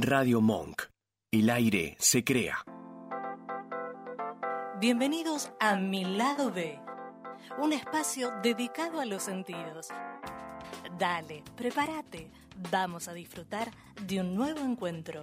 Radio Monk. El aire se crea. Bienvenidos a Mi Lado B, un espacio dedicado a los sentidos. Dale, prepárate, vamos a disfrutar de un nuevo encuentro.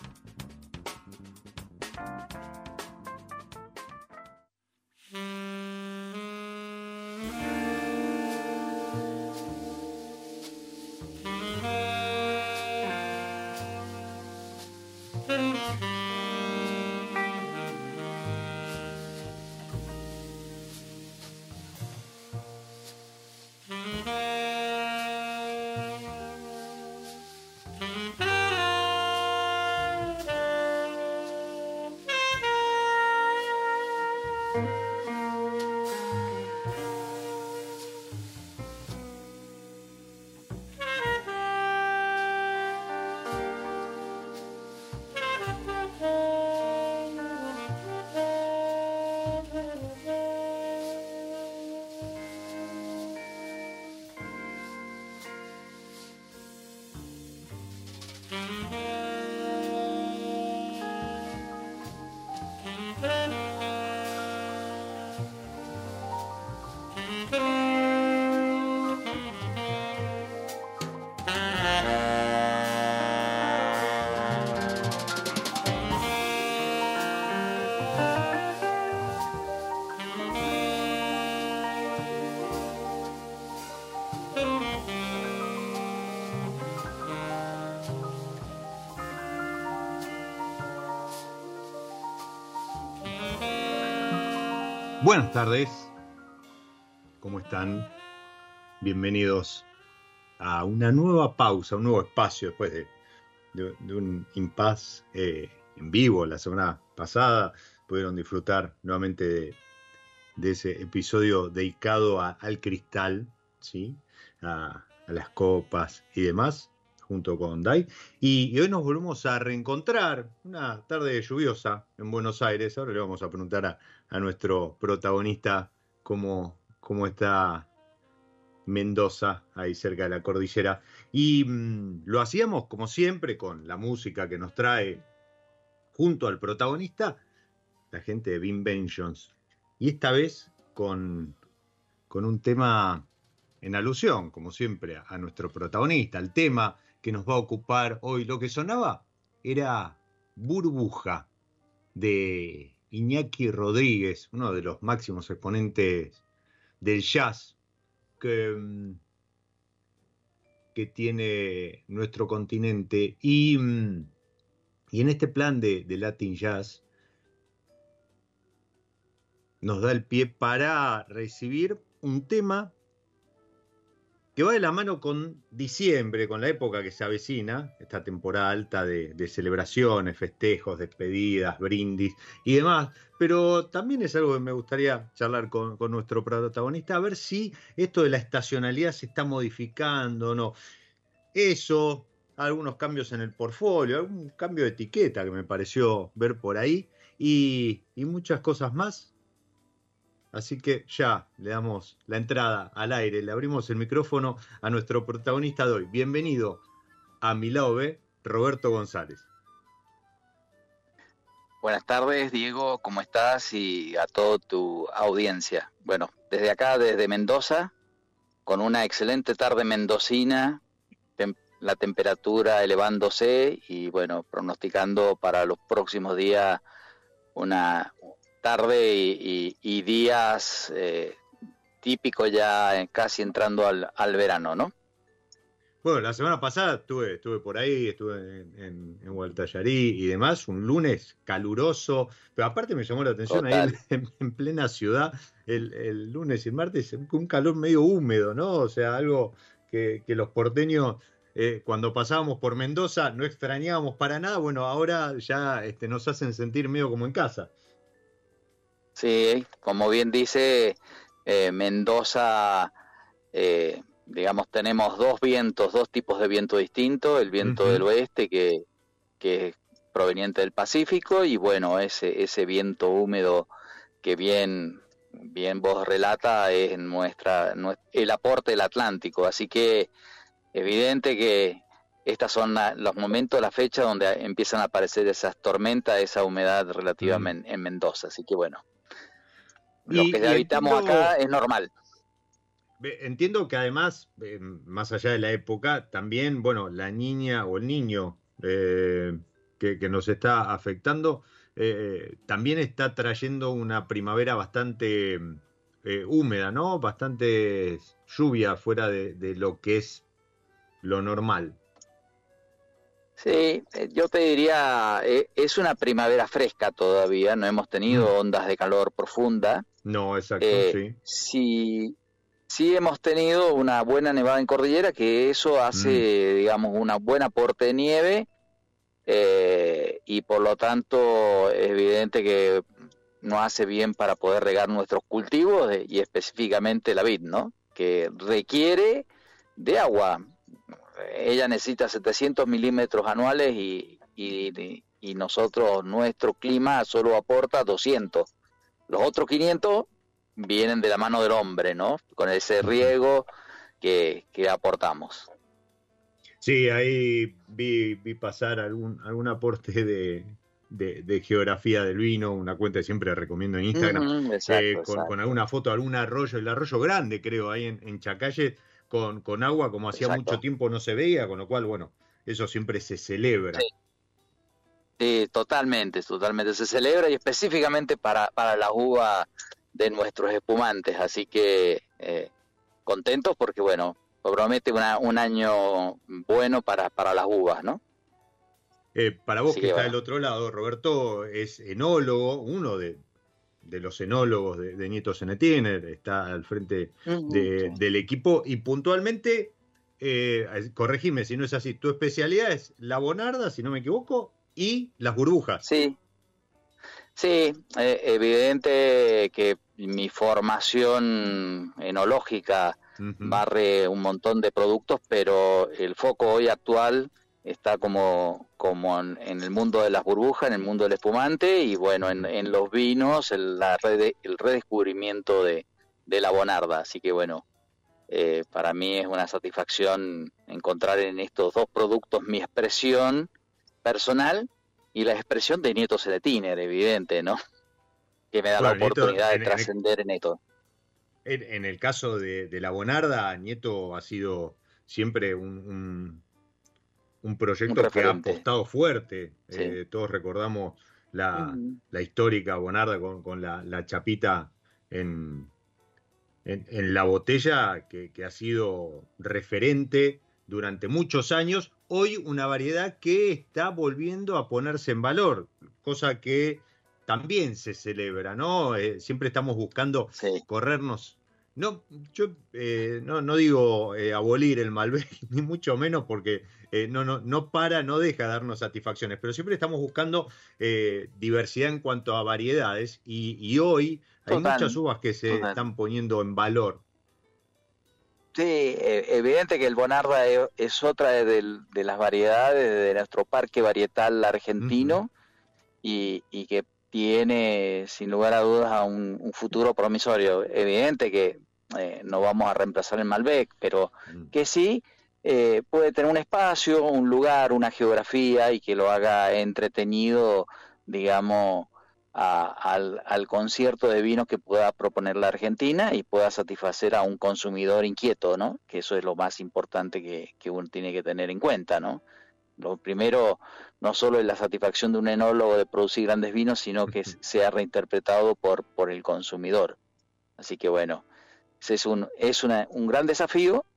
Buenas tardes, ¿cómo están? Bienvenidos a una nueva pausa, un nuevo espacio después de un impasse en vivo la semana pasada. Pudieron disfrutar nuevamente de ese episodio dedicado al cristal, ¿sí? a las copas y demás, junto con Dai. Y hoy nos volvemos a reencontrar, una tarde lluviosa en Buenos Aires. Ahora le vamos a preguntar a nuestro protagonista cómo está Mendoza, ahí cerca de la cordillera. Y lo hacíamos, como siempre, con la música que nos trae junto al protagonista, la gente de Vinventions. Y esta vez con un tema en alusión, como siempre, a nuestro protagonista, el tema que nos va a ocupar hoy. Lo que sonaba era Burbuja, de Iñaki Rodríguez, uno de los máximos exponentes del jazz que tiene nuestro continente. Y en este plan de Latin Jazz nos da el pie para recibir un tema que va de la mano con diciembre, con la época que se avecina, esta temporada alta de celebraciones, festejos, despedidas, brindis y demás. Pero también es algo que me gustaría charlar con nuestro protagonista, a ver si esto de la estacionalidad se está modificando o no. Eso, algunos cambios en el portfolio, algún cambio de etiqueta que me pareció ver por ahí y muchas cosas más. Así que ya le damos la entrada al aire, le abrimos el micrófono a nuestro protagonista de hoy. Bienvenido a Mi Lado B, Roberto González. Buenas tardes, Diego, ¿cómo estás? Y a toda tu audiencia. Bueno, desde acá, desde Mendoza, con una excelente tarde mendocina, la temperatura elevándose y bueno, pronosticando para los próximos días una tarde y días típicos ya casi entrando al verano, ¿no? Bueno, la semana pasada estuve por ahí, estuve en Gualtallarí y demás, un lunes caluroso, pero aparte me llamó la atención. Total. Ahí en plena ciudad, el lunes y el martes, un calor medio húmedo, ¿no? O sea, algo que los porteños, cuando pasábamos por Mendoza, no extrañábamos para nada. Bueno, ahora ya nos hacen sentir medio como en casa. Sí, como bien dice, Mendoza, digamos, tenemos dos tipos de viento distintos, el viento del oeste que es proveniente del Pacífico y bueno, ese viento húmedo que bien vos relata es el aporte del Atlántico, así que evidente que Estas son los momentos, la fecha donde empiezan a aparecer esas tormentas, esa humedad relativa en Mendoza. Así que bueno, los que habitamos acá es normal. Entiendo que además, más allá de la época, también, bueno, la niña o el niño que nos está afectando, también está trayendo una primavera bastante húmeda, ¿no? Bastante lluvia fuera de lo que es lo normal. Sí, yo te diría, es una primavera fresca todavía, no hemos tenido ondas de calor profunda. No, exacto, sí. Sí hemos tenido una buena nevada en cordillera, que eso hace, digamos, un buen aporte de nieve, y por lo tanto es evidente que nos hace bien para poder regar nuestros cultivos y específicamente la vid, ¿no? Que requiere de agua. Ella necesita 700 milímetros anuales y nosotros, nuestro clima solo aporta 200. Los otros 500 vienen de la mano del hombre, ¿no? Con ese riego que aportamos. Sí, ahí vi pasar algún aporte de geografía del vino, una cuenta que siempre recomiendo en Instagram, exacto. Con alguna foto, algún arroyo, el arroyo grande, creo, ahí en Chacalle, con agua como hacía mucho tiempo no se veía, con lo cual, bueno, eso siempre se celebra. Sí, totalmente se celebra, y específicamente para la uva de nuestros espumantes, así que contentos porque, bueno, promete un año bueno para las uvas, ¿no? Para vos que está del otro lado, Roberto es enólogo, uno de los enólogos de Nieto Senetiner, está al frente del equipo, y puntualmente, corregime si no es así, tu especialidad es la bonarda, si no me equivoco, y las burbujas. Sí, evidente que mi formación enológica barre un montón de productos, pero el foco hoy actual está como en el mundo de las burbujas, en el mundo del espumante, y bueno, en los vinos, el redescubrimiento de la bonarda. Así que bueno, para mí es una satisfacción encontrar en estos dos productos mi expresión personal y la expresión de Nieto Senetiner, evidente, ¿no? Que me da la oportunidad de trascender en esto. En el caso de la bonarda, Nieto ha sido siempre un proyecto que ha apostado fuerte. Sí. Todos recordamos la histórica bonarda con la chapita en la botella, que ha sido referente durante muchos años. Hoy una variedad que está volviendo a ponerse en valor, cosa que también se celebra, ¿no? Siempre estamos buscando corrernos. No, yo no digo abolir el Malbec, ni mucho menos, porque no deja de darnos satisfacciones, pero siempre estamos buscando diversidad en cuanto a variedades, y hoy hay muchas uvas que se están poniendo en valor. Sí, evidente que el bonarda es otra de las variedades de nuestro parque varietal argentino, y que tiene sin lugar a dudas un futuro promisorio. Evidente que no vamos a reemplazar el Malbec, pero que sí puede tener un espacio, un lugar, una geografía, y que lo haga entretenido, digamos, al concierto de vinos que pueda proponer la Argentina y pueda satisfacer a un consumidor inquieto, ¿no? Que eso es lo más importante que uno tiene que tener en cuenta, ¿no? Lo primero no solo es la satisfacción de un enólogo de producir grandes vinos, sino que sea reinterpretado por el consumidor. Así que bueno, ese es un gran desafío,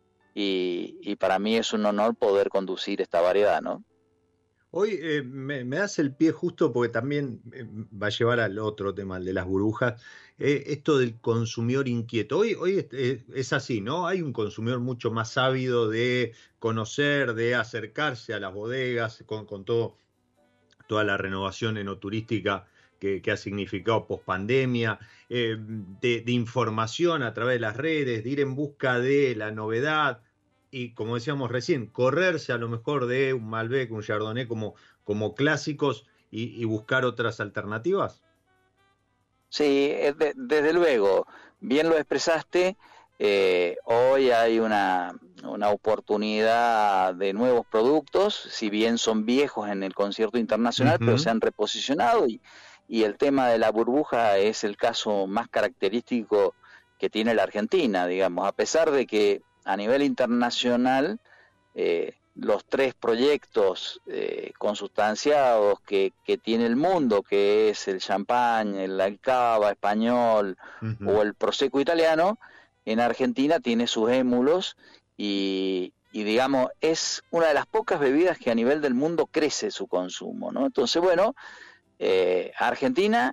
y para mí es un honor poder conducir esta variedad, ¿no? Hoy me das el pie justo porque también va a llevar al otro tema, el de las burbujas, esto del consumidor inquieto. Hoy es así, ¿no? Hay un consumidor mucho más ávido de conocer, de acercarse a las bodegas, con toda la renovación enoturística que ha significado pospandemia, de información a través de las redes, de ir en busca de la novedad. Y como decíamos recién, correrse a lo mejor de un Malbec, un Chardonnay como clásicos, y buscar otras alternativas. Sí, desde luego, bien lo expresaste. Hoy hay una oportunidad de nuevos productos, si bien son viejos en el concierto internacional, pero se han reposicionado y el tema de la burbuja es el caso más característico que tiene la Argentina, digamos, a pesar de que a nivel internacional los 3 proyectos consustanciados que tiene el mundo, que es el champán, el cava español o el prosecco italiano, en Argentina tiene sus émulos y digamos, es una de las pocas bebidas que a nivel del mundo crece su consumo, ¿no? Entonces, bueno, Argentina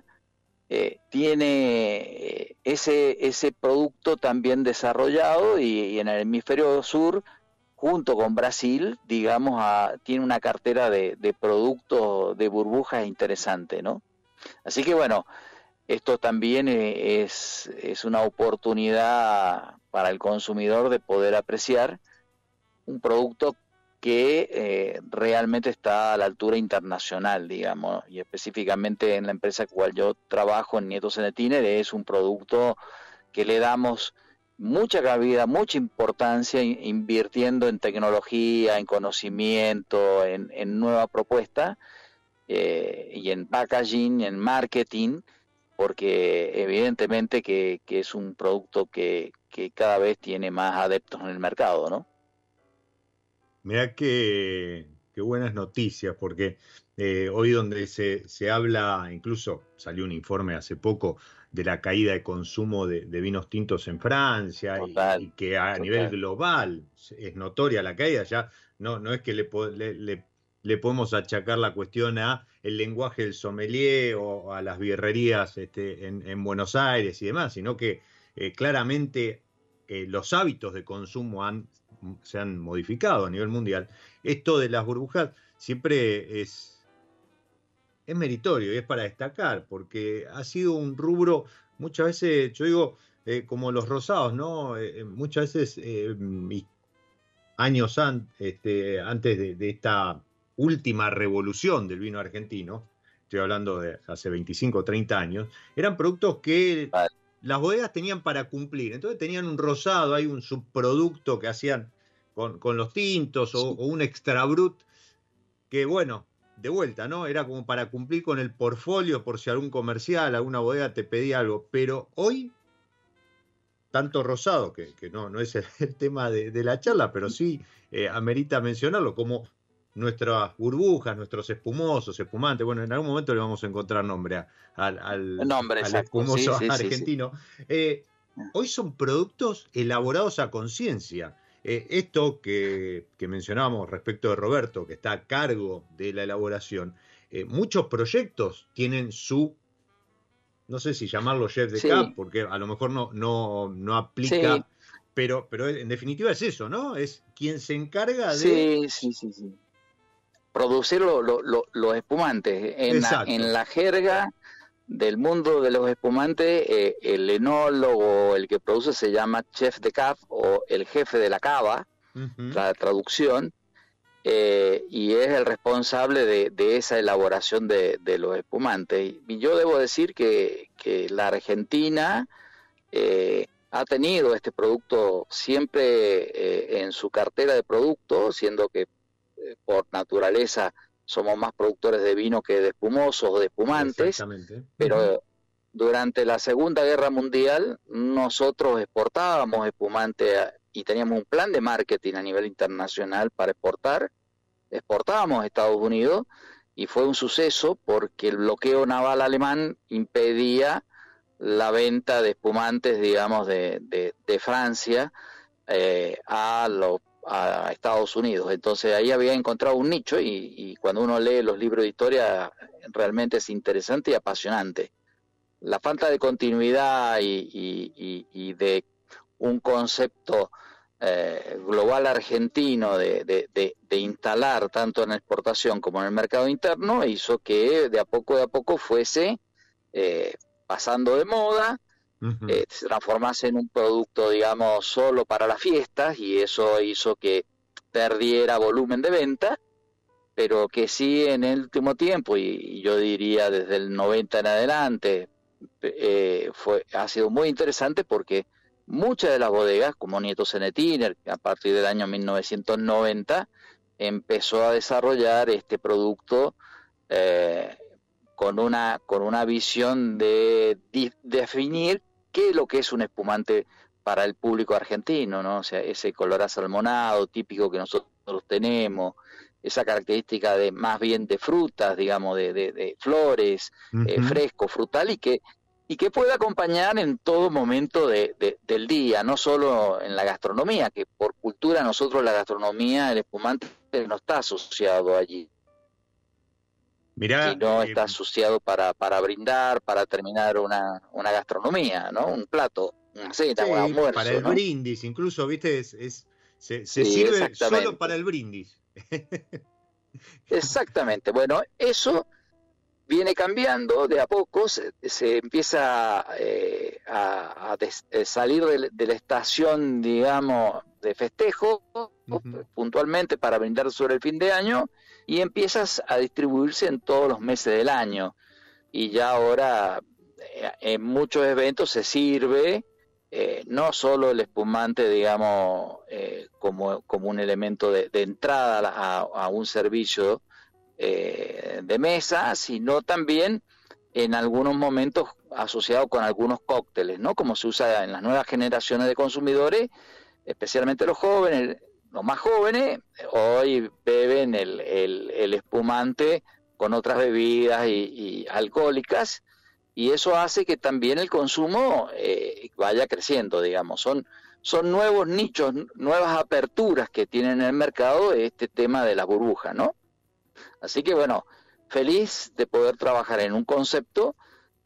tiene ese producto también desarrollado y en el hemisferio sur, junto con Brasil, digamos, tiene una cartera de productos de burbujas interesante, ¿no? Así que bueno, esto también es una oportunidad para el consumidor de poder apreciar un producto que realmente está a la altura internacional, digamos, y específicamente en la empresa con la cual yo trabajo, en Nieto Zenetiner, es un producto que le damos mucha cabida, mucha importancia, invirtiendo en tecnología, en conocimiento, en nueva propuesta, y en packaging, en marketing, porque evidentemente que es un producto que cada vez tiene más adeptos en el mercado, ¿no? Mirá qué buenas noticias, porque hoy donde se habla, incluso salió un informe hace poco de la caída de consumo de vinos tintos en Francia, y que a nivel global es notoria la caída. Ya no es que le podemos achacar la cuestión a el lenguaje del sommelier o a las birrerías en Buenos Aires y demás, sino que claramente los hábitos de consumo se han modificado a nivel mundial. Esto de las burbujas siempre es meritorio y es para destacar, porque ha sido un rubro, muchas veces, yo digo, como los rosados, ¿no? Muchas veces, años antes de esta última revolución del vino argentino, estoy hablando de hace 25 o 30 años, eran productos que las bodegas tenían para cumplir. Entonces tenían un rosado, hay un subproducto que hacían con los tintos o un extra brut, que bueno, de vuelta, ¿no? Era como para cumplir con el portfolio por si algún comercial, alguna bodega te pedía algo. Pero hoy, tanto rosado, que no es el tema de la charla, pero sí amerita mencionarlo, como nuestras burbujas, nuestros espumosos, espumantes. Bueno, en algún momento le vamos a encontrar nombre al espumoso argentino. Hoy son productos elaborados a conciencia. Esto que mencionábamos respecto de Roberto, que está a cargo de la elaboración, muchos proyectos tienen su, no sé si llamarlo chef de cab, porque a lo mejor no aplica, pero en definitiva es eso, ¿no? Es quien se encarga de... Sí. Producir los espumantes. En la jerga del mundo de los espumantes, el enólogo, el que produce, se llama chef de cave o el jefe de la cava, la traducción, y es el responsable de esa elaboración de los espumantes. Y yo debo decir que la Argentina ha tenido este producto siempre en su cartera de productos, siendo que por naturaleza somos más productores de vino que de espumosos o de espumantes, pero durante la Segunda Guerra Mundial nosotros exportábamos espumante y teníamos un plan de marketing a nivel internacional para exportábamos a Estados Unidos, y fue un suceso porque el bloqueo naval alemán impedía la venta de espumantes, digamos, de Francia a Estados Unidos. Entonces ahí había encontrado un nicho, y cuando uno lee los libros de historia realmente es interesante y apasionante. La falta de continuidad y de un concepto global argentino de instalar tanto en la exportación como en el mercado interno hizo que de a poco fuese pasando de moda, se transformase en un producto, digamos, solo para las fiestas, y eso hizo que perdiera volumen de venta, pero que sí en el último tiempo, y yo diría desde el 90 en adelante, ha sido muy interesante porque muchas de las bodegas, como Nieto Zenetiner, a partir del año 1990, empezó a desarrollar este producto con una visión de definir qué es lo que es un espumante para el público argentino, ¿no? O sea, ese color asalmonado típico que nosotros tenemos, esa característica de más bien de frutas, digamos, de flores, fresco, frutal, y que puede acompañar en todo momento del día, no solo en la gastronomía, que por cultura nosotros la gastronomía, el espumante no está asociado allí. Mirá, sino está asociado para brindar, para terminar una gastronomía, ¿no? Un plato, una cena, sí, un almuerzo, para el ¿no? brindis, incluso, ¿viste? Se Sí, sirve solo para el brindis. Exactamente. Bueno, eso viene cambiando de a poco, se empieza a salir de la estación, digamos, de festejo, puntualmente para brindar sobre el fin de año, y empiezas a distribuirse en todos los meses del año. Y ya ahora en muchos eventos se sirve no solo el espumante, digamos, como un elemento de entrada a un servicio de mesa, sino también en algunos momentos asociado con algunos cócteles, ¿no? Como se usa en las nuevas generaciones de consumidores, especialmente los jóvenes, los más jóvenes, hoy beben el espumante con otras bebidas y alcohólicas, y eso hace que también el consumo vaya creciendo, digamos. Son nuevos nichos, nuevas aperturas que tienen en el mercado este tema de la burbuja, ¿no? Así que bueno, feliz de poder trabajar en un concepto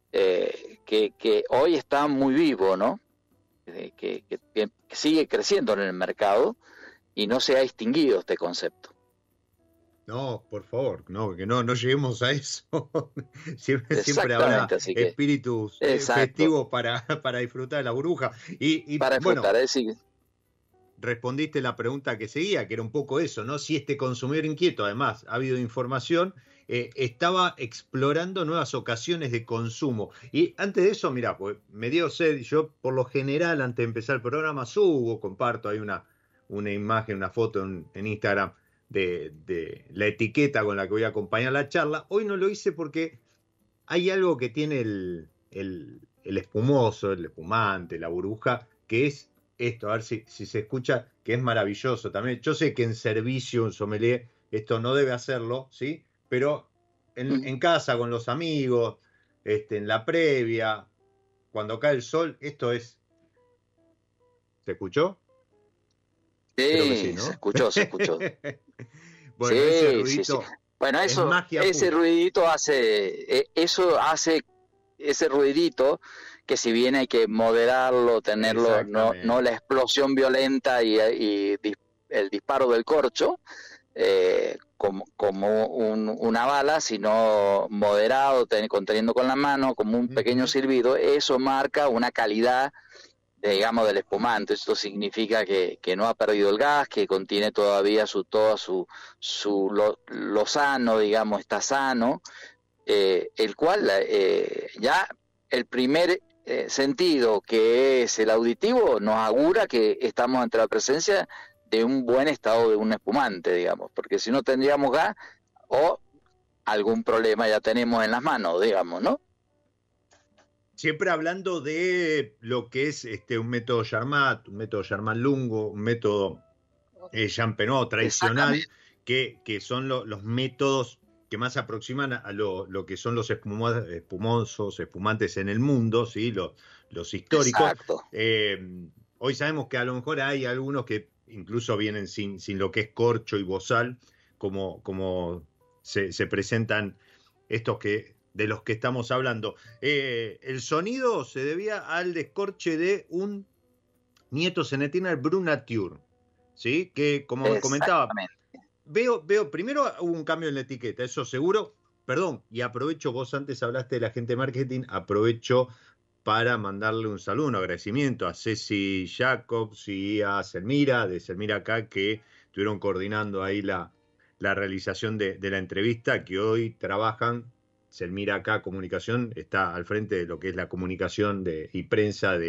que hoy está muy vivo, ¿no? Que sigue creciendo en el mercado y no se ha extinguido este concepto. No, por favor, no, que no lleguemos a eso. siempre habrá espíritus festivos para disfrutar de la burbuja. Y para disfrutar, bueno, es decir, respondiste la pregunta que seguía, que era un poco eso, ¿no? Si este consumidor inquieto, además, ha habido información, estaba explorando nuevas ocasiones de consumo. Y antes de eso, mirá, pues me dio sed, yo por lo general, antes de empezar el programa, comparto ahí una imagen, una foto en Instagram de la etiqueta con la que voy a acompañar la charla. Hoy no lo hice porque hay algo que tiene el espumoso, el espumante, la burbuja, que es esto, a ver si se escucha, que es maravilloso también. Yo sé que en servicio, un sommelier, esto no debe hacerlo, ¿sí? Pero en casa, con los amigos, en la previa, cuando cae el sol, esto es... ¿Se escuchó? Creo que sí, ¿no? se escuchó. Bueno, sí, ese ruidito, sí. Bueno, es magia ese pura. ruidito hace ese ruidito, que si bien hay que moderarlo, tenerlo, no la explosión violenta y el disparo del corcho, como una bala, sino moderado, conteniendo con la mano, como un pequeño silbido. Eso marca una calidad, digamos, del espumante. Esto significa que no ha perdido el gas, que contiene todavía lo sano, digamos, está sano, el cual ya el primer sentido, que es el auditivo, nos augura que estamos ante la presencia de un buen estado de un espumante, digamos, porque si no tendríamos gas o algún problema ya tenemos en las manos, digamos, ¿no? Siempre hablando de lo que es un método Charmat, un método Charmat-Lungo, un método Champenois tradicional, que son los métodos que más se aproximan a lo que son los espumosos, espumantes en el mundo, ¿sí? Los históricos. Exacto. Hoy sabemos que a lo mejor hay algunos que incluso vienen sin lo que es corcho y bozal, como se presentan estos de los que estamos hablando. El sonido se debía al descorche de un Nieto Zenetiner Brut Nature, ¿sí? Que, como comentaba, veo, primero hubo un cambio en la etiqueta, eso seguro. Perdón, y aprovecho, vos antes hablaste de la gente de marketing, aprovecho para mandarle un saludo, un agradecimiento a Ceci Jacobs y a Selmira, de Selmira acá, que estuvieron coordinando ahí la realización de la entrevista, que hoy trabajan. Selmira acá, comunicación, está al frente de lo que es la comunicación y prensa de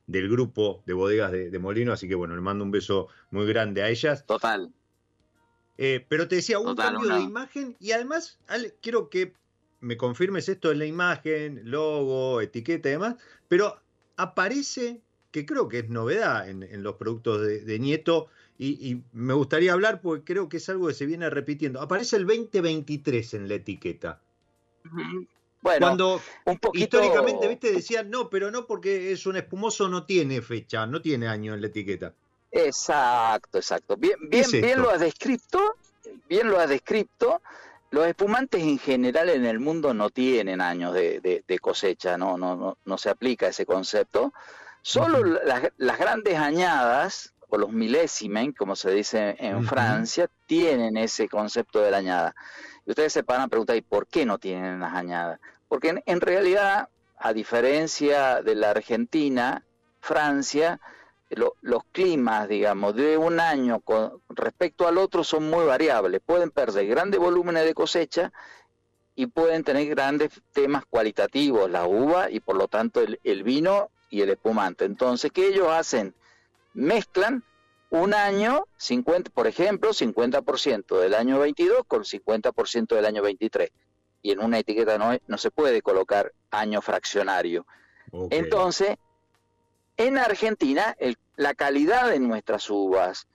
del grupo de bodegas de Molino, así que bueno, le mando un beso muy grande a ellas. Total. Pero te decía, un Total, cambio de imagen y además, Ale, quiero que me confirmes esto en la imagen, logo, etiqueta y demás, pero aparece, que creo que es novedad en los productos de Nieto, y me gustaría hablar porque creo que es algo que se viene repitiendo. Aparece el 2023 en la etiqueta. Bueno, Cuando un poquito... históricamente, viste, decían, no, pero no porque es un espumoso, no tiene fecha, no tiene año en la etiqueta. Exacto. Bien lo has descrito, bien lo has descrito. Los espumantes en general en el mundo no tienen años de cosecha, no se aplica ese concepto. Solo las grandes añadas, o los milésimen, como se dice en Francia, tienen ese concepto de la añada. Y ustedes se van a preguntar, ¿y por qué no tienen las añadas? Porque en realidad, a diferencia de la Argentina, Francia, los climas, digamos, de un año con respecto al otro son muy variables. Pueden perder grandes volúmenes de cosecha y pueden tener grandes temas cualitativos, la uva y por lo tanto el vino y el espumante. Entonces, ¿qué ellos hacen? Mezclan un año, por ejemplo, 50% del año 22 con 50% del año 23. Y en una etiqueta no se puede colocar año fraccionario. Okay. Entonces, en Argentina, la calidad de nuestras uvas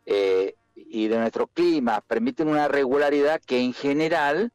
y de nuestro clima permiten una regularidad que en general,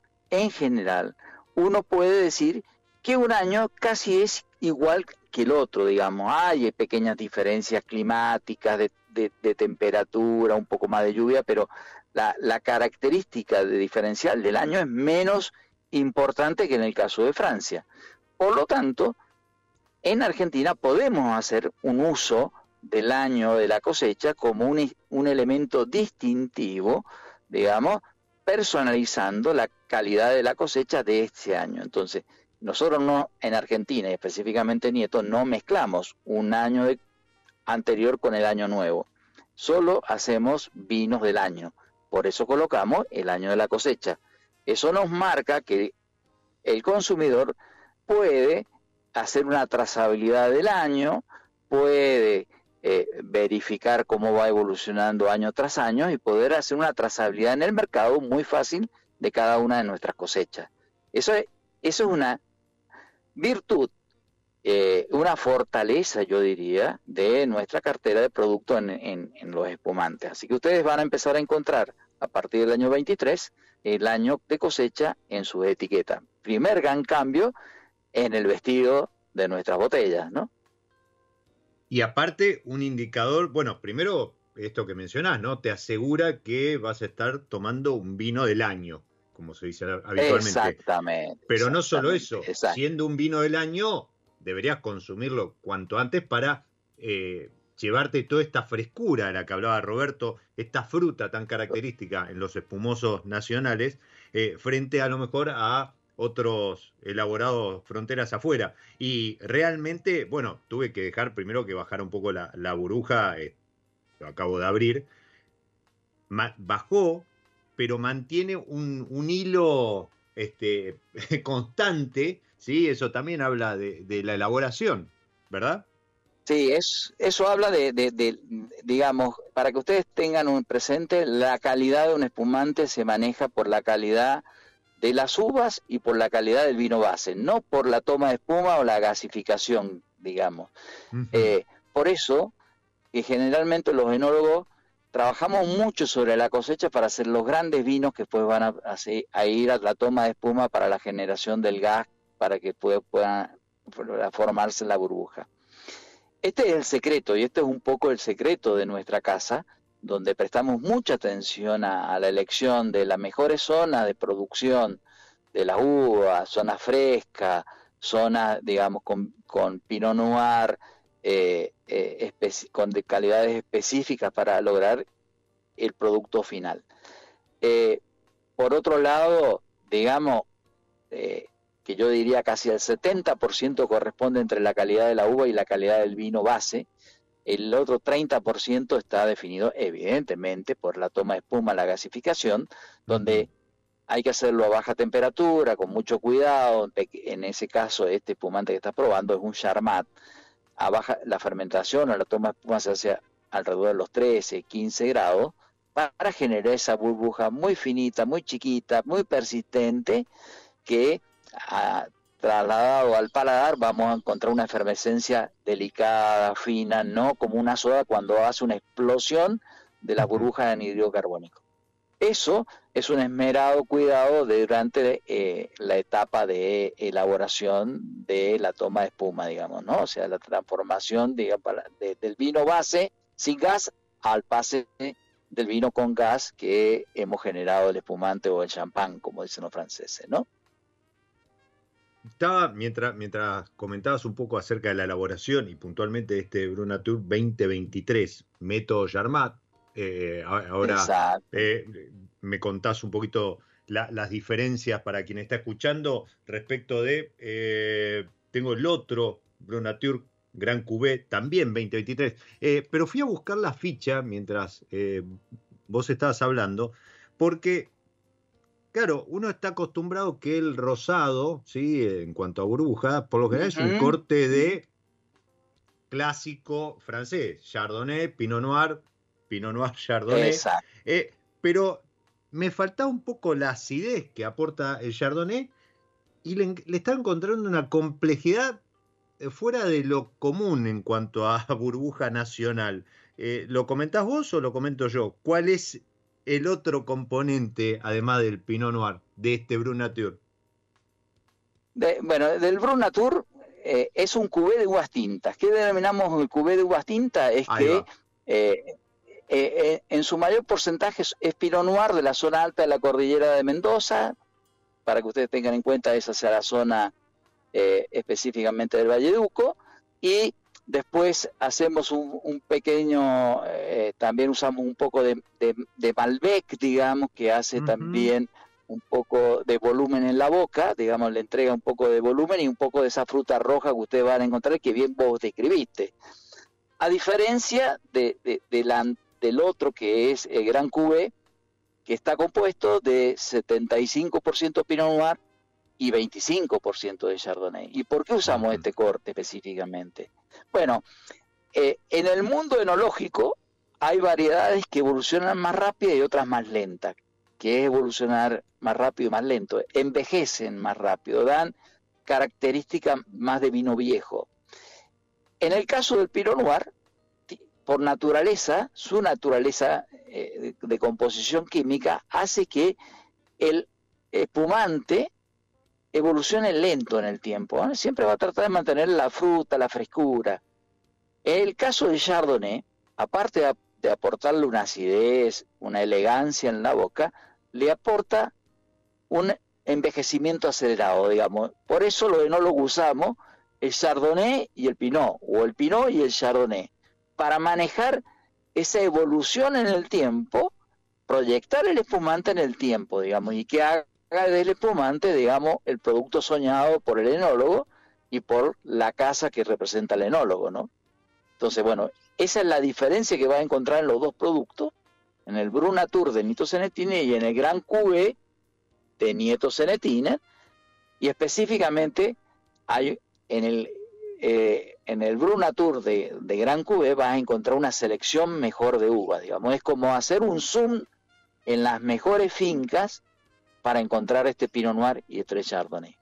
uno puede decir que un año casi es igual que el otro, digamos. Hay pequeñas diferencias climáticas de temperatura, un poco más de lluvia, pero la característica diferencial del año es menos importante que en el caso de Francia. Por lo tanto, en Argentina podemos hacer un uso del año de la cosecha como un elemento distintivo, digamos, personalizando la calidad de la cosecha de este año. Entonces, nosotros en Argentina, y específicamente Nieto, no mezclamos un año anterior con el año nuevo. Solo hacemos vinos del año. Por eso colocamos el año de la cosecha. Eso nos marca que el consumidor puede hacer una trazabilidad del año, puede verificar cómo va evolucionando año tras año y poder hacer una trazabilidad en el mercado muy fácil de cada una de nuestras cosechas. Eso es una virtud, una fortaleza, yo diría, de nuestra cartera de productos en los espumantes. Así que ustedes van a empezar a encontrar a partir del año 23 el año de cosecha en sus etiquetas. Primer gran cambio en el vestido de nuestras botellas, ¿no? Y aparte, un indicador, bueno, primero esto que mencionás, ¿no? Te asegura que vas a estar tomando un vino del año, como se dice habitualmente. Exactamente. Pero no solo eso, exacto. Siendo un vino del año, deberías consumirlo cuanto antes para llevarte toda esta frescura de la que hablaba Roberto, esta fruta tan característica en los espumosos nacionales, frente a lo mejor a otros elaborados fronteras afuera. Y realmente, bueno, tuve que dejar primero que bajara un poco la burbuja, lo acabo de abrir, bajó, pero mantiene un hilo constante, ¿sí? Eso también habla de la elaboración, ¿verdad? Sí, eso habla digamos, para que ustedes tengan un presente, la calidad de un espumante se maneja por la calidad de las uvas y por la calidad del vino base, no por la toma de espuma o la gasificación, digamos. Por eso, que generalmente los enólogos trabajamos mucho sobre la cosecha para hacer los grandes vinos que después van a ir a la toma de espuma para la generación del gas, para que pueda formarse la burbuja. Este es el secreto, y este es un poco el secreto de nuestra casa, donde prestamos mucha atención a la elección de las mejores zonas de producción de las uvas, zonas frescas, zonas, digamos, con Pinot Noir, con calidades específicas para lograr el producto final. Por otro lado, digamos, que yo diría casi el 70% corresponde entre la calidad de la uva y la calidad del vino base. El otro 30% está definido evidentemente por la toma de espuma, la gasificación, donde hay que hacerlo a baja temperatura, con mucho cuidado. En ese caso, este espumante que estás probando es un Charmat, la fermentación o la toma de espuma se hace alrededor de los 13, 15 grados, para generar esa burbuja muy finita, muy chiquita, muy persistente, que trasladado al paladar vamos a encontrar una efervescencia delicada, fina, no como una soda cuando hace una explosión de la burbuja de anhídrido carbónico. Eso es un esmerado cuidado durante la etapa de elaboración de la toma de espuma, digamos, ¿no? O sea, la transformación, digamos, del vino base sin gas al pase del vino con gas que hemos generado el espumante o el champán, como dicen los franceses, ¿no? Estaba, mientras comentabas un poco acerca de la elaboración y puntualmente de este Brut Nature 2023, método Jarmat, ahora me contás un poquito las diferencias para quien está escuchando respecto de, tengo el otro Brut Nature Gran Cuvée, también 2023, pero fui a buscar la ficha mientras vos estabas hablando, porque claro, uno está acostumbrado que el rosado, ¿sí? En cuanto a burbuja, por lo general es un corte de clásico francés, Chardonnay, Pinot Noir, Chardonnay. Pero me faltaba un poco la acidez que aporta el Chardonnay y le estaba encontrando una complejidad fuera de lo común en cuanto a burbuja nacional. ¿Lo comentás vos o lo comento yo? ¿Cuál es el otro componente, además del Pinot Noir, de este Brut Nature? Del Brut Nature es un cuvée de uvas tintas. ¿Qué denominamos el cuvée de uvas tintas? Es que en su mayor porcentaje es Pinot Noir de la zona alta de la cordillera de Mendoza, para que ustedes tengan en cuenta, esa sea la zona específicamente del Valleduco, y después hacemos un pequeño, también usamos un poco de Malbec, digamos, que hace también un poco de volumen en la boca, digamos, le entrega un poco de volumen y un poco de esa fruta roja que ustedes van a encontrar, que bien vos describiste. A diferencia del otro, que es el Gran Cuvée, que está compuesto de 75% Pinot Noir y 25% de Chardonnay. ¿Y por qué usamos este corte específicamente? Bueno, en el mundo enológico hay variedades que evolucionan más rápido y otras más lentas. ¿Qué es evolucionar más rápido y más lento? Envejecen más rápido, dan características más de vino viejo. En el caso del Pinot Noir, por naturaleza, su naturaleza de composición química hace que el espumante evolucione lento en el tiempo, ¿eh? Siempre va a tratar de mantener la fruta, la frescura. En el caso de Chardonnay, aparte de aportarle una acidez, una elegancia en la boca, le aporta un envejecimiento acelerado, digamos. Por eso los enólogos usamos el Chardonnay y el Pinot, o el Pinot y el Chardonnay, para manejar esa evolución en el tiempo, proyectar el espumante en el tiempo, digamos, y que haga del espumante, digamos, el producto soñado por el enólogo y por la casa que representa el enólogo, ¿no? Entonces, bueno, esa es la diferencia que va a encontrar en los dos productos, en el Brut Nature de Nieto Cenettini y en el Gran Cuvée de Nieto Cenettini, y específicamente hay en el Brut Nature de Gran Cuvée vas a encontrar una selección mejor de uvas, digamos, es como hacer un zoom en las mejores fincas para encontrar este Pinot Noir y este Chardonnay.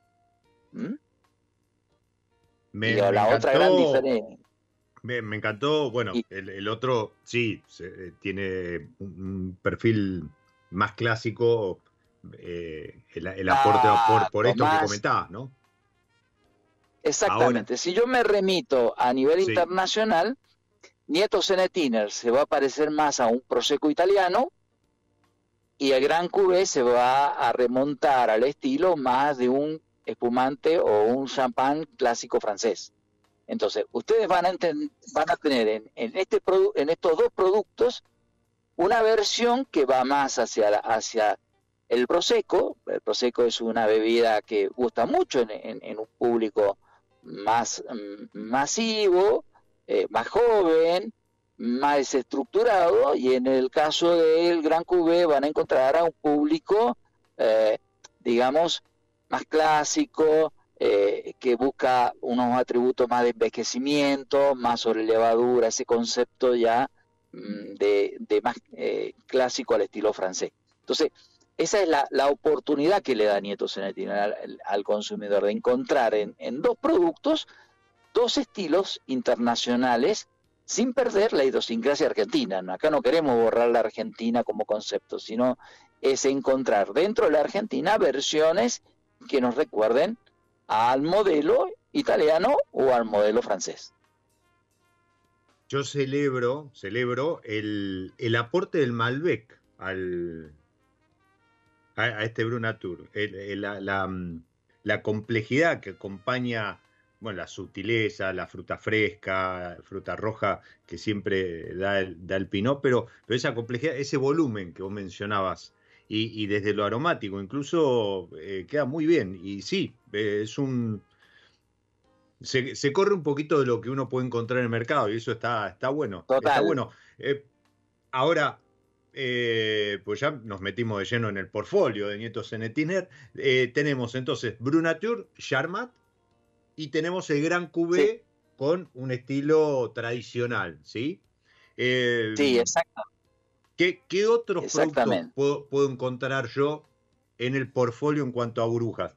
La otra gran diferencia. Me encantó, bueno, el otro sí, tiene un perfil más clásico, el aporte por esto que comentabas, ¿no? Exactamente. Ahora, si yo me remito a nivel internacional, Nieto Cenettini se va a parecer más a un Prosecco italiano y el Gran Cuvée se va a remontar al estilo más de un espumante o un champán clásico francés. Entonces, ustedes van a tener en estos dos productos una versión que va más hacia el Prosecco. El Prosecco es una bebida que gusta mucho en un público más masivo, más joven, más desestructurado, y en el caso del Gran Cuvée van a encontrar a un público, digamos, más clásico, que busca unos atributos más de envejecimiento, más sobre levadura, ese concepto ya de más clásico al estilo francés. Entonces, esa es la oportunidad que le da Nieto Zenettini al consumidor, de encontrar en dos productos dos estilos internacionales sin perder la idiosincrasia argentina. Acá no queremos borrar la Argentina como concepto, sino es encontrar dentro de la Argentina versiones que nos recuerden al modelo italiano o al modelo francés. Yo celebro el aporte del Malbec a este Brunatur, la complejidad que acompaña, bueno, la sutileza, la fruta fresca, fruta roja que siempre da el Pinot, pero esa complejidad, ese volumen que vos mencionabas, y desde lo aromático incluso queda muy bien. Y sí, se corre un poquito de lo que uno puede encontrar en el mercado, y eso está bueno. Total. Está bueno. Ahora, pues ya nos metimos de lleno en el portfolio de Nieto Zenettini. Tenemos entonces Brunatur, Charmat, y tenemos el Gran Cuvée, sí, con un estilo tradicional, ¿sí? Sí, exacto. ¿Qué otros productos puedo encontrar yo en el portfolio en cuanto a burbujas?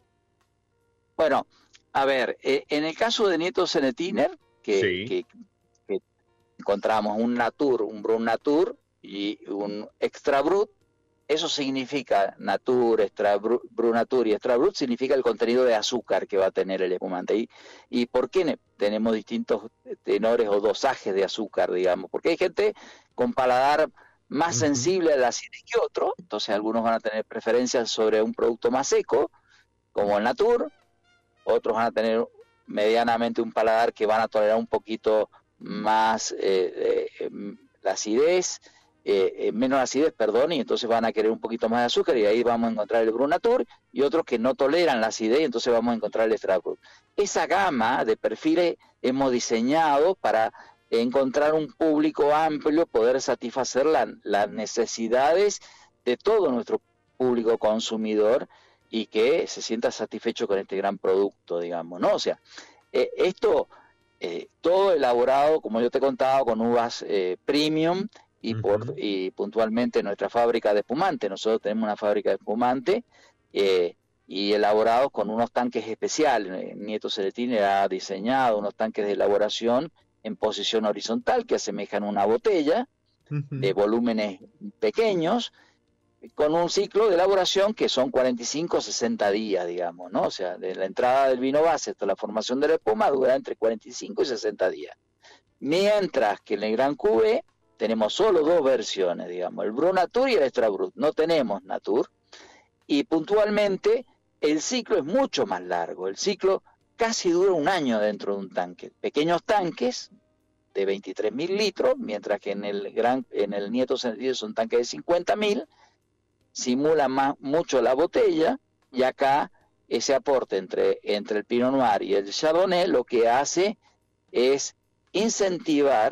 Bueno, a ver, en el caso de Nieto Zenettini, que encontramos un Brun Natur y un Extra Brut. Eso significa Natur, Brun Natur y Extra Brut, significa el contenido de azúcar que va a tener el espumante. ¿Y por qué tenemos distintos tenores o dosajes de azúcar, digamos? Porque hay gente con paladar más sensible a la acidez que otro, entonces algunos van a tener preferencias sobre un producto más seco, como el Natur, otros van a tener medianamente un paladar que van a tolerar un poquito más la acidez, menos acidez, perdón, y entonces van a querer un poquito más de azúcar, y ahí vamos a encontrar el Brun Natur, y otros que no toleran la acidez, y entonces vamos a encontrar el Extra Brut. Esa gama de perfiles hemos diseñado para encontrar un público amplio, poder satisfacer las necesidades de todo nuestro público consumidor y que se sienta satisfecho con este gran producto, digamos, ¿no? O sea, esto, todo elaborado, como yo te he contado, con uvas premium y puntualmente nuestra fábrica de espumante. Nosotros tenemos una fábrica de espumante y elaborados con unos tanques especiales. Nieto Zenettini ha diseñado unos tanques de elaboración en posición horizontal que asemejan una botella de volúmenes pequeños, con un ciclo de elaboración que son 45 o 60 días, digamos, ¿no? O sea, de la entrada del vino base hasta la formación de la espuma dura entre 45 y 60 días. Mientras que en el Gran Cuvée tenemos solo dos versiones, digamos, el Brun Natur y el Extra Brut. No tenemos Natur. Y puntualmente el ciclo es mucho más largo. El ciclo casi dura un año dentro de un tanque. Pequeños tanques de 23.000 litros, mientras que en el Nieto Zenettini son tanques de 50.000, simula mucho la botella, y acá ese aporte entre el Pinot Noir y el Chardonnay lo que hace es incentivar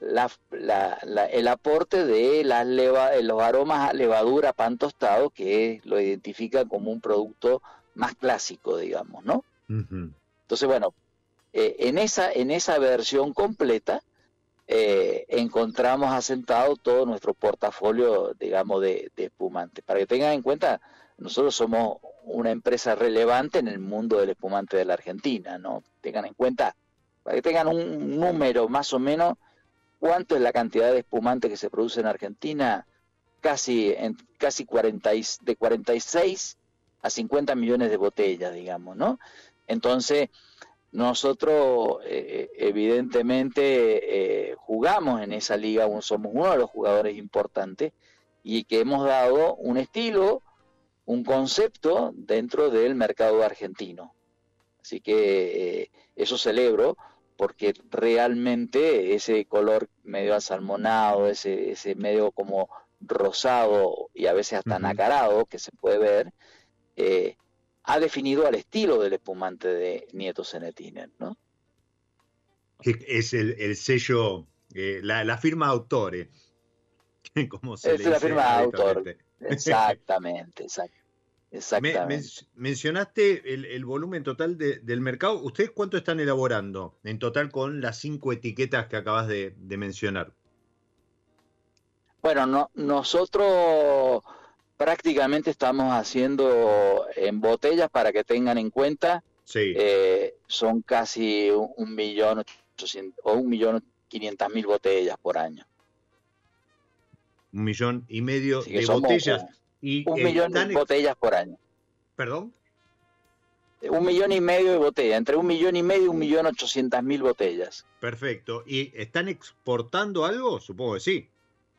el aporte de los aromas a levadura, pan tostado, que lo identifica como un producto más clásico, digamos, ¿no? Entonces, bueno, en esa versión completa encontramos asentado todo nuestro portafolio, digamos, de espumante. Para que tengan en cuenta, nosotros somos una empresa relevante en el mundo del espumante de la Argentina, ¿no? Tengan en cuenta, para que tengan un número más o menos, ¿cuánto es la cantidad de espumante que se produce en Argentina? Casi de 46 a 50 millones de botellas, digamos, ¿no? Entonces, nosotros evidentemente jugamos en esa liga, somos uno de los jugadores importantes, y que hemos dado un estilo, un concepto dentro del mercado argentino. Así que eso celebro, porque realmente ese color medio asalmonado, ese medio como rosado y a veces hasta nacarado que se puede ver, ha definido al estilo del espumante de Nieto Zenettini, ¿no? Es el sello, la firma de autores, como se le dice. Es la firma de autor, exactamente, exacto. Exactamente. Mencionaste el volumen total del mercado. ¿Ustedes cuánto están elaborando en total con las 5 etiquetas que acabas de mencionar? Bueno, nosotros prácticamente estamos haciendo en botellas, para que tengan en cuenta, Sí, son casi 1.800.000 o 1.500.000 botellas por año. 1,5 millones Así que de somos botellas. Y 1.000.000 de botellas por año. ¿Perdón? 1.500.000 de botellas, entre 1.500.000 y 1.800.000 botellas. Perfecto. ¿Y están exportando algo? Supongo que sí.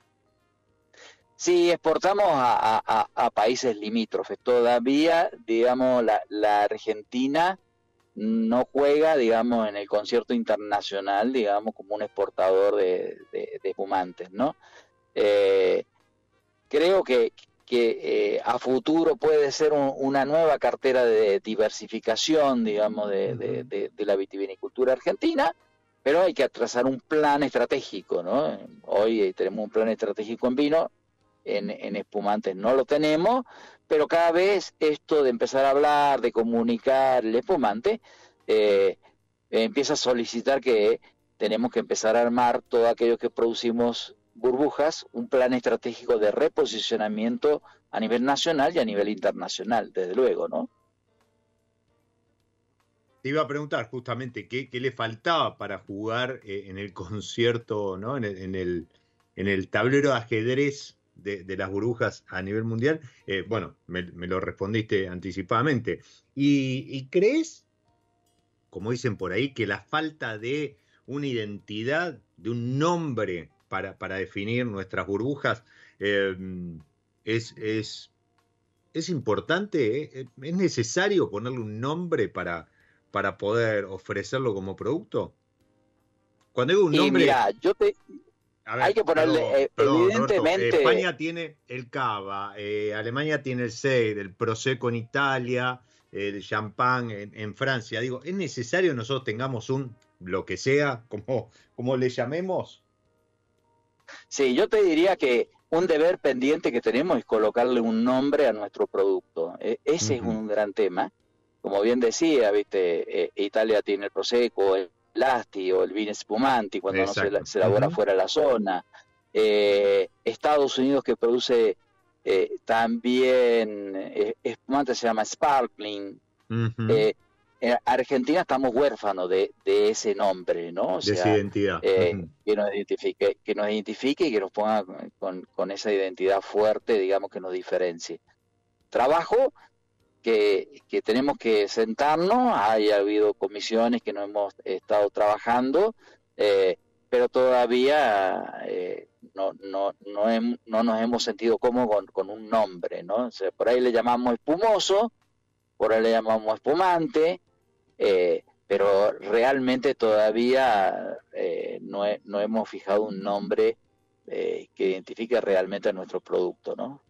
Sí, exportamos a países limítrofes. Todavía, digamos, la Argentina no juega, digamos, en el concierto internacional, digamos, como un exportador de espumantes, ¿no? Creo que a futuro puede ser una nueva cartera de diversificación, digamos, de la vitivinicultura argentina, pero hay que trazar un plan estratégico, ¿no? Hoy tenemos un plan estratégico en vino, en espumantes no lo tenemos, pero cada vez esto de empezar a hablar, de comunicar el espumante, empieza a solicitar que tenemos que empezar a armar todo aquello que producimos burbujas, un plan estratégico de reposicionamiento a nivel nacional y a nivel internacional, desde luego, ¿no? Te iba a preguntar justamente qué le faltaba para jugar en el concierto, ¿no? En el tablero de ajedrez de las burbujas a nivel mundial. Bueno, me lo respondiste anticipadamente. ¿Y crees, como dicen por ahí, que la falta de una identidad, de un nombre para definir nuestras burbujas es importante? ¿Es necesario ponerle un nombre para poder ofrecerlo como producto? Cuando digo un Y nombre, mira, a hay ver, que ponerle, perdón, Roberto, evidentemente. España tiene el Cava, Alemania tiene el Seid, el Prosecco en Italia, el Champagne en Francia. Digo, ¿es necesario nosotros tengamos lo que sea, como le llamemos? Sí, yo te diría que un deber pendiente que tenemos es colocarle un nombre a nuestro producto. Ese es Ujú. un gran tema. Como bien decía, viste, Italia tiene el Prosecco, el Asti o el Vino Spumanti cuando no Exacto. se elabora Ujú. fuera de la zona. Estados Unidos, que produce también espumante, se llama Sparkling. Ujú. Eh, en Argentina estamos huérfanos de ese nombre, ¿no? O De esa sea, identidad. Ujú. que nos identifique y que nos ponga con esa identidad fuerte, digamos, que nos diferencie. Trabajo que tenemos que sentarnos, ha habido comisiones que no hemos estado trabajando, pero todavía no nos hemos sentido cómodos con un nombre, ¿no? O sea, por ahí le llamamos espumoso, por ahí le llamamos espumante, pero realmente todavía no hemos fijado un nombre que identifique realmente a nuestro producto, ¿no?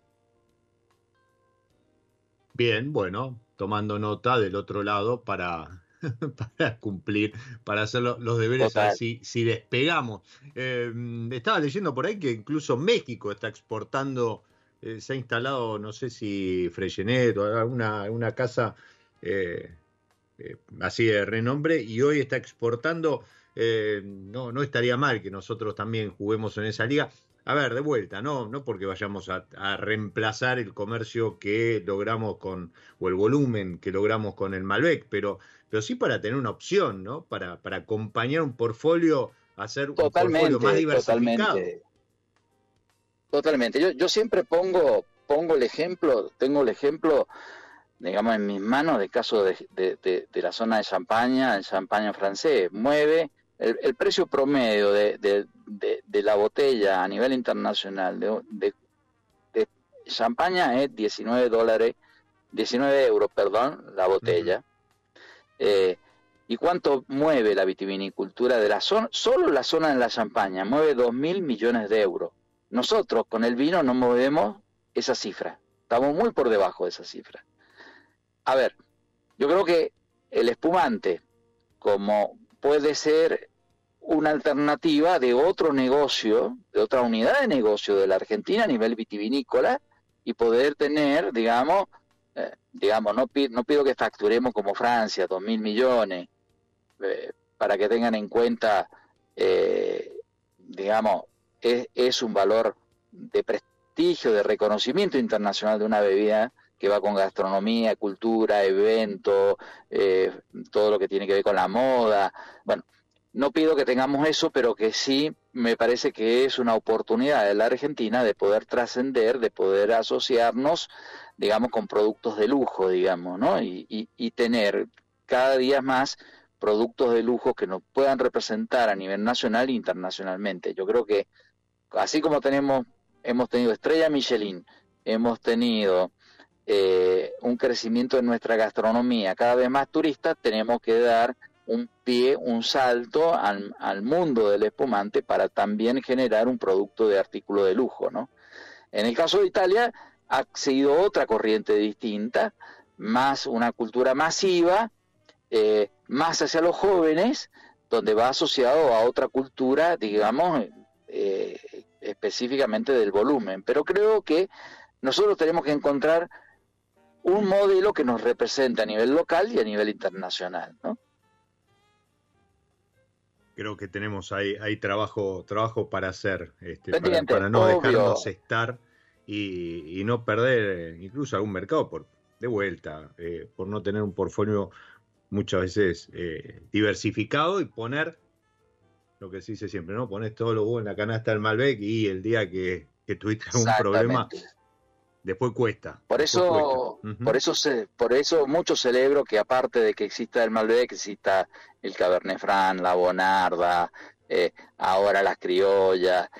Bien, bueno, tomando nota del otro lado para cumplir, para hacer los deberes, a ver Total. si despegamos. Estaba leyendo por ahí que incluso México está exportando, se ha instalado, no sé si Freixenet o alguna casa eh, así de renombre, y hoy está exportando. No estaría mal que nosotros también juguemos en esa liga. A ver, de vuelta, no porque vayamos a reemplazar el comercio que logramos o el volumen que logramos con el Malbec, pero sí para tener una opción, ¿no? Para acompañar un portfolio, hacer un portfolio más Totalmente, diversificado. totalmente, totalmente. Yo siempre pongo el ejemplo, tengo el ejemplo, digamos, en mis manos de caso de la zona de Champaña, el champaña francés. Mueve el precio promedio de la botella a nivel internacional de champaña es $19, 19 euros, perdón, la Ujú. botella. Eh, ¿Y cuánto mueve la vitivinicultura de la zona? Solo la zona de la Champaña mueve 2.000 millones de euros. Nosotros con el vino no movemos esa cifra. Estamos muy por debajo de esa cifra. A ver, yo creo que el espumante, como puede ser una alternativa de otro negocio, de otra unidad de negocio de la Argentina a nivel vitivinícola, y poder tener, digamos, digamos, no pido que facturemos como Francia, 2.000 millones, para que tengan en cuenta, digamos, es un valor de prestigio, de reconocimiento internacional de una bebida que va con gastronomía, cultura, eventos, todo lo que tiene que ver con la moda. Bueno, no pido que tengamos eso, pero que sí me parece que es una oportunidad de la Argentina de poder trascender, de poder asociarnos, digamos, con productos de lujo, digamos, ¿no? Y tener cada día más productos de lujo que nos puedan representar a nivel nacional e internacionalmente. Yo creo que así como hemos tenido estrella Michelin, hemos tenido un crecimiento en nuestra gastronomía, cada vez más turistas, tenemos que dar un salto al mundo del espumante para también generar un producto de artículo de lujo, ¿no? En el caso de Italia ha sido otra corriente distinta, más una cultura masiva, más hacia los jóvenes, donde va asociado a otra cultura, digamos, específicamente del volumen. Pero creo que nosotros tenemos que encontrar un modelo que nos represente a nivel local y a nivel internacional, ¿no? Creo que tenemos ahí trabajo para hacer, Pendiente, para no obvio. dejarnos estar y no perder incluso algún mercado de vuelta, por no tener un portfolio muchas veces diversificado y poner lo que se dice siempre, ¿no? Pones todos los huevos en la canasta del Malbec y el día que tuviste algún problema, después cuesta. Por eso mucho celebro que aparte de que exista el Malbec, exista el Cabernet Franc, la Bonarda, ahora las criollas,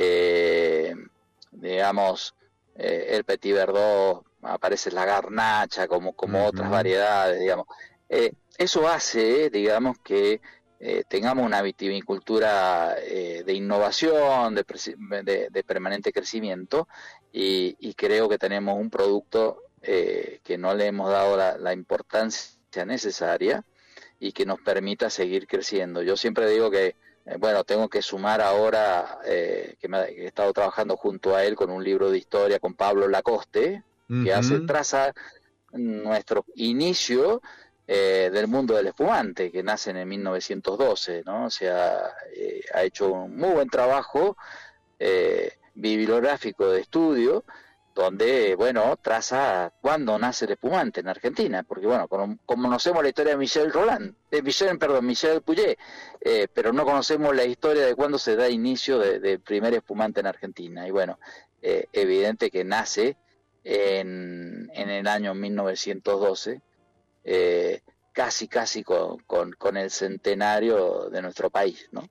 digamos, el Petit Verdot, aparece la Garnacha como otras variedades, digamos. Eso hace, digamos, que tengamos una vitivinicultura de innovación, de permanente crecimiento, y creo que tenemos un producto que no le hemos dado la importancia necesaria y que nos permita seguir creciendo. Yo siempre digo que, bueno, tengo que sumar ahora que he estado trabajando junto a él con un libro de historia con Pablo Lacoste, que traza nuestro inicio del mundo del espumante, que nace en el 1912, ¿no? O sea, ha hecho un muy buen trabajo bibliográfico de estudio, donde, bueno, traza cuándo nace el espumante en Argentina, porque, bueno, conocemos la historia de Michel Pouillet, pero no conocemos la historia de cuándo se da inicio del primer espumante en Argentina, y bueno, evidente que nace en el año 1912, casi con el centenario de nuestro país, ¿no?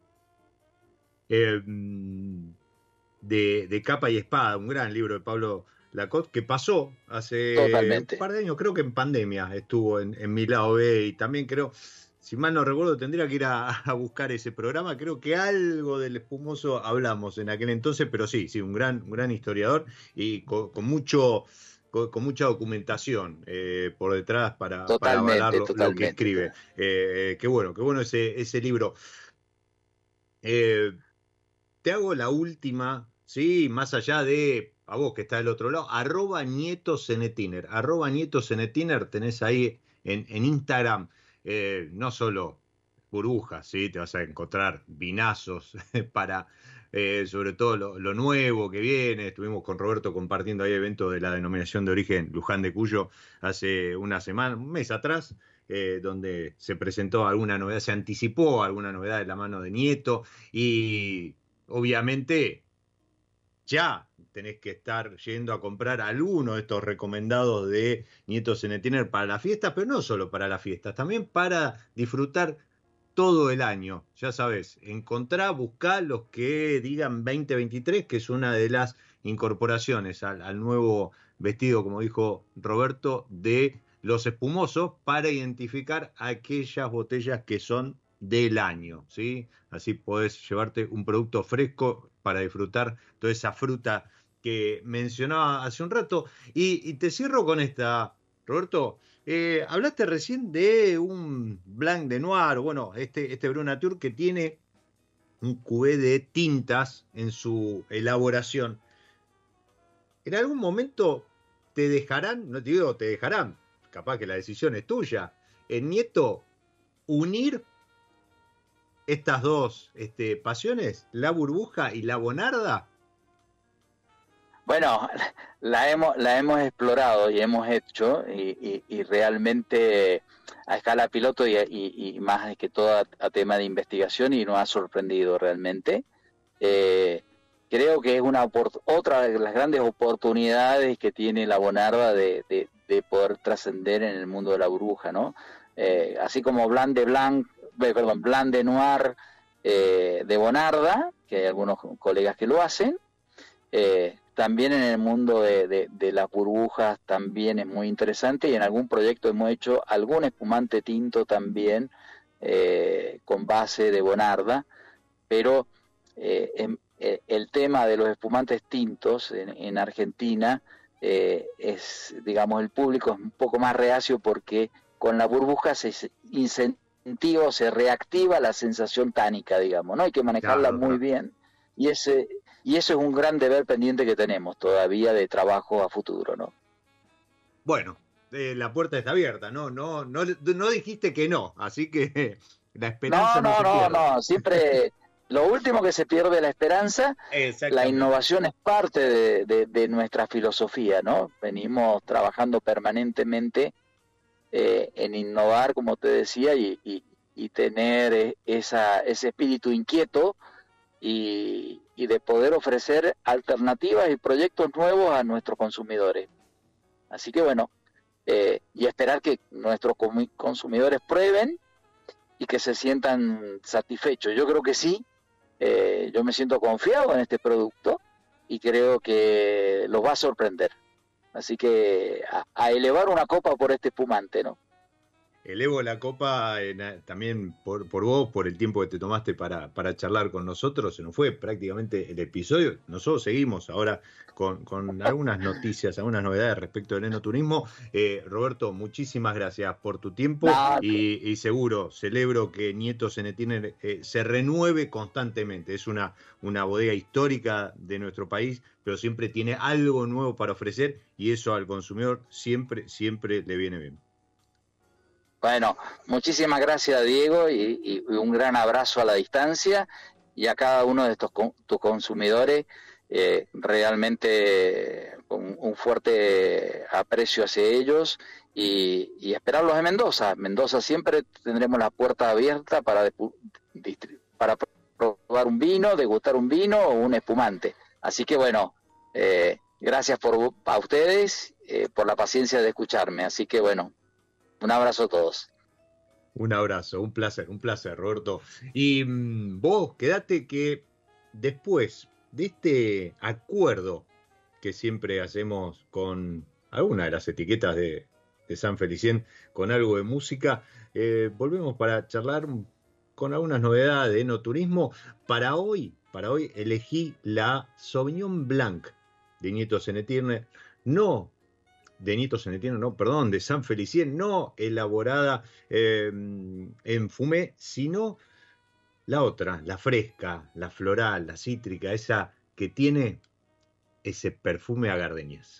De capa y espada, un gran libro de Pablo Lacoste que pasó hace Totalmente. un par de años, creo que en pandemia estuvo en mi lado B, y también creo, si mal no recuerdo, tendría que ir a buscar ese programa. Creo que algo del espumoso hablamos en aquel entonces, pero sí, un gran historiador y con mucha documentación por detrás para avalar lo que escribe. Qué bueno ese libro. Te hago la última, ¿sí? Más allá de a vos que está del otro lado, @NietoZenetiner, @NietoZenetiner, tenés ahí en Instagram, no solo burbujas, ¿sí? Te vas a encontrar vinazos para sobre todo lo nuevo que viene. Estuvimos con Roberto compartiendo ahí eventos de la denominación de origen Luján de Cuyo hace una semana, un mes atrás, donde se presentó alguna novedad, se anticipó alguna novedad de la mano de Nieto, y obviamente ya tenés que estar yendo a comprar alguno de estos recomendados de Nieto Zenetiner para las fiestas, pero no solo para las fiestas, también para disfrutar todo el año. Ya sabes, encontrá, buscá los que digan 2023, que es una de las incorporaciones al nuevo vestido, como dijo Roberto, de los espumosos, para identificar aquellas botellas que son del año, ¿sí? Así podés llevarte un producto fresco para disfrutar toda esa fruta que mencionaba hace un rato. Y te cierro con esta, Roberto. Hablaste recién de un Blanc de Noir, bueno, este Brut Nature que tiene un cuvée de tintas en su elaboración. ¿En algún momento te dejarán, no te digo te dejarán, capaz que la decisión es tuya, Nieto, unir estas dos pasiones, la burbuja y la bonarda. Bueno, la hemos explorado y hemos hecho y realmente a escala piloto y más que todo a tema de investigación, y nos ha sorprendido realmente. Creo que es otra de las grandes oportunidades que tiene la bonarda de poder trascender en el mundo de la burbuja, ¿no? Así como Blanc de Noir de bonarda, que hay algunos colegas que lo hacen, también en el mundo de las burbujas también es muy interesante, y en algún proyecto hemos hecho algún espumante tinto también con base de bonarda, pero el tema de los espumantes tintos en Argentina es, digamos, el público es un poco más reacio, porque con la burbuja se incentiva, se reactiva la sensación tánica, digamos, ¿no? Hay que manejarla muy bien, y eso es un gran deber pendiente que tenemos todavía de trabajo a futuro, ¿no? Bueno, la puerta está abierta, no dijiste que no, así que la esperanza no se pierde. No, siempre lo último que se pierde es la esperanza. La innovación es parte de nuestra filosofía, ¿no? Venimos trabajando permanentemente en innovar, como te decía, y tener ese espíritu inquieto y de poder ofrecer alternativas y proyectos nuevos a nuestros consumidores. Así que bueno, y esperar que nuestros consumidores prueben y que se sientan satisfechos. Yo creo que sí, yo me siento confiado en este producto y creo que los va a sorprender. Así que a elevar una copa por este espumante, ¿no? Elevo la copa también por vos, por el tiempo que te tomaste para charlar con nosotros. Se nos fue prácticamente el episodio. Nosotros seguimos ahora con algunas noticias, algunas novedades respecto del enoturismo. Roberto, muchísimas gracias por tu tiempo y seguro, celebro que Nietos Cenetiner se renueve constantemente. Es una bodega histórica de nuestro país, pero siempre tiene algo nuevo para ofrecer, y eso al consumidor siempre le viene bien. Bueno, muchísimas gracias, Diego, y un gran abrazo a la distancia, y a cada uno de tus consumidores, realmente un fuerte aprecio hacia ellos, y esperarlos en Mendoza. Mendoza siempre tendremos la puerta abierta para probar un vino, degustar un vino o un espumante. Así que bueno, gracias a ustedes por la paciencia de escucharme. Así que bueno, un abrazo a todos. Un abrazo, un placer, Roberto. Y vos, quedate que después de este acuerdo que siempre hacemos con alguna de las etiquetas de San Felicien, con algo de música, volvemos para charlar con algunas novedades de enoturismo. Para hoy elegí la Sauvignon Blanc de Nietos Cenetiner, de San Felicien, no elaborada en fumé, sino la otra, la fresca, la floral, la cítrica, esa que tiene ese perfume a gardenias.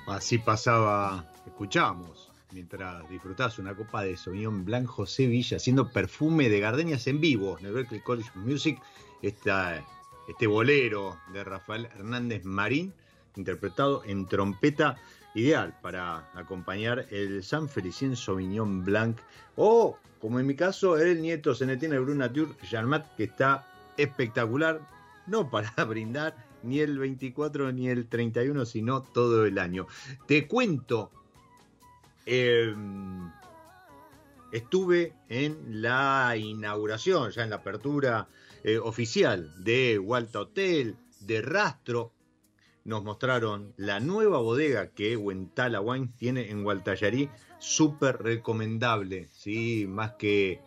Así pasaba, escuchábamos, mientras disfrutás una copa de Sauvignon Blanc José Villa haciendo perfume de gardenias en vivo en el Berklee College of Music, este bolero de Rafael Hernández Marín, interpretado en trompeta, ideal para acompañar el San Felicien Sauvignon Blanc, o, como en mi caso, el Nieto Cenetine Brut Nature Janmat, que está espectacular, no para brindar ni el 24 ni el 31, sino todo el año. Te cuento, estuve en la inauguración, ya en la apertura oficial de Hualta Hotel, de Rastro. Nos mostraron la nueva bodega que Huentala Wine tiene en Gualtallarí, súper recomendable, ¿sí? Más que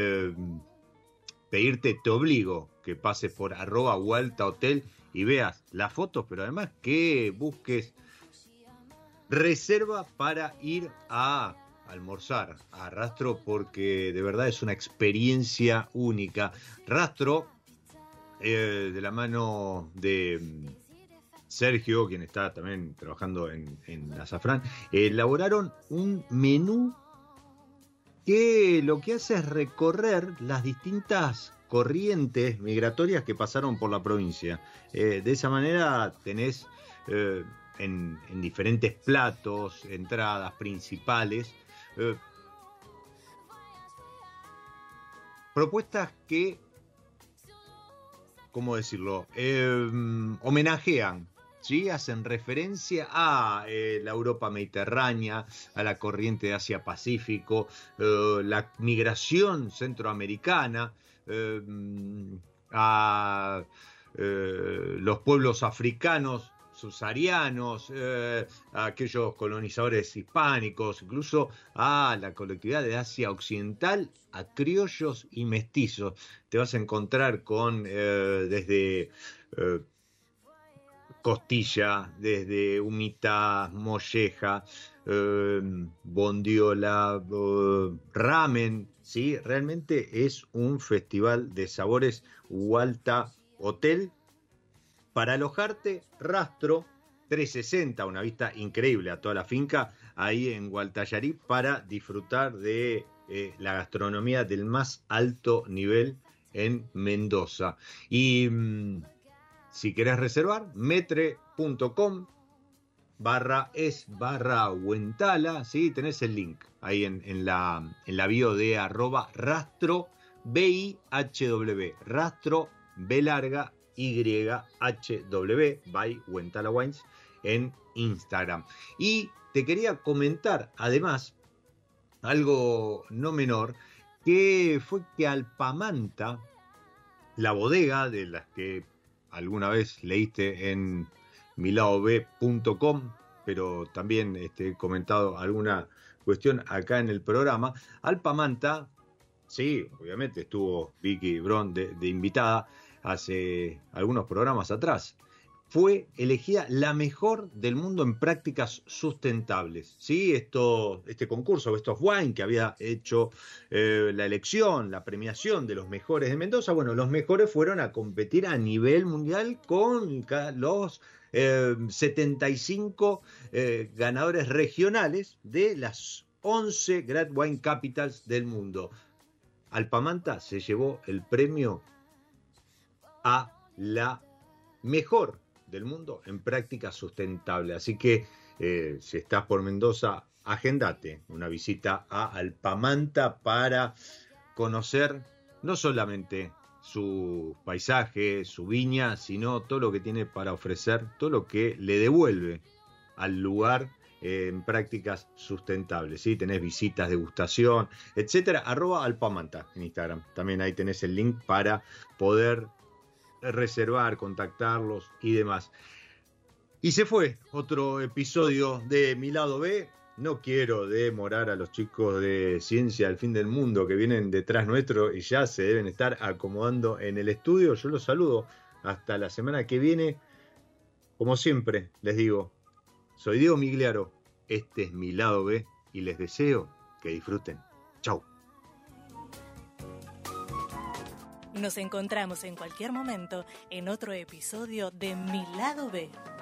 pedirte, te obligo que pases por @Hualta-Hotel y veas las fotos, pero además que busques reserva para ir a almorzar a Rastro, porque de verdad es una experiencia única. Rastro, de la mano de Sergio, quien está también trabajando en Azafrán, elaboraron un menú que lo que hace es recorrer las distintas corrientes migratorias que pasaron por la provincia. De esa manera tenés en diferentes platos, entradas principales, propuestas que, ¿cómo decirlo?, homenajean, ¿sí? Hacen referencia a la Europa mediterránea, a la corriente de Asia-Pacífico, la migración centroamericana, a los pueblos africanos subsaharianos, a aquellos colonizadores hispánicos, incluso a la colectividad de Asia Occidental, a criollos y mestizos. Te vas a encontrar con desde costilla, desde humita, molleja, bondiola, ramen, ¿sí? Realmente es un festival de sabores. Hualta Hotel. Para alojarte, Rastro 360, una vista increíble a toda la finca, ahí en Gualtallarí, para disfrutar de la gastronomía del más alto nivel en Mendoza. Y si querés reservar, metre.com/es/Huentala, ¿sí? Tenés el link ahí en la bio de @Rastro BIHW, Rastro B larga YHW by Huentala Wines en Instagram. Y te quería comentar además algo no menor, que fue que Alpamanta, la bodega de las que alguna vez leíste en miladob.com, pero también he comentado alguna cuestión acá en el programa. Alpamanta, sí, obviamente estuvo Vicky Bron de invitada hace algunos programas atrás, fue elegida la mejor del mundo en prácticas sustentables, ¿sí? Este concurso, estos wine que había hecho la elección, la premiación de los mejores de Mendoza, bueno, los mejores fueron a competir a nivel mundial con los 75 ganadores regionales de las 11 Great Wine Capitals del mundo. Alpamanta se llevó el premio a la mejor del mundo en práctica sustentable. Así que si estás por Mendoza, agendate una visita a Alpamanta para conocer no solamente su paisaje, su viña, sino todo lo que tiene para ofrecer, todo lo que le devuelve al lugar en prácticas sustentables, ¿sí? Tenés visitas, degustación, etcétera. @Alpamanta en Instagram. También ahí tenés el link para poder reservar, contactarlos y demás. Y se fue otro episodio de Mi Lado B. No quiero demorar a los chicos de Ciencia del Fin del Mundo que vienen detrás nuestro y ya se deben estar acomodando en el estudio. Yo los saludo hasta la semana que viene. Como siempre les digo, soy Diego Migliaro, este es Mi Lado B y les deseo que disfruten. Chau. Nos encontramos en cualquier momento en otro episodio de Mi Lado B.